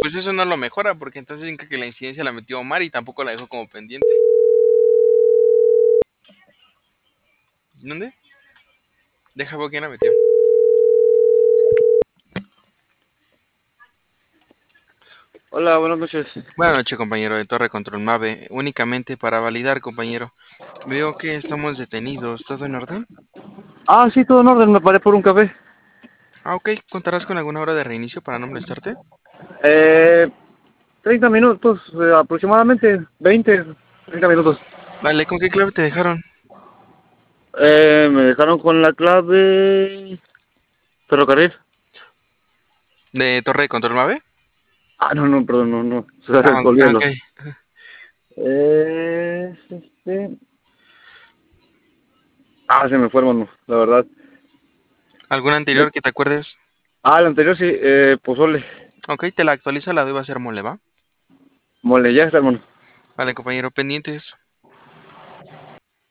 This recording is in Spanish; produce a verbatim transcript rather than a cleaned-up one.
pues eso no lo mejora, porque entonces dicen que la incidencia la metió Omar y tampoco la dejó como pendiente. ¿Dónde? Deja ver quién la metió. Hola, buenas noches. Buenas noches, compañero de Torre Control Mave. Únicamente para validar, compañero. Veo que estamos detenidos. ¿Todo en orden? Ah, sí, todo en orden, me paré por un café. Ah, ok. ¿Contarás con alguna hora de reinicio para no molestarte? Eh, treinta minutos, eh, aproximadamente, veinte, treinta minutos. Vale, ¿con qué clave te dejaron? Eh, me dejaron con la clave ferrocarril. ¿De Torre de Control Mave? Ah, no, no, perdón, no, no, Ah, ah, ok. olvídalo. Eh, este... Ah, se me fue, hermano, la verdad. ¿Algún Me- anterior que te acuerdes? Ah, el anterior sí, eh, pozole. Ok, te la actualizo, la doy va a ser mole, ¿va? Mole, ya está, hermano. Vale, compañero, pendientes.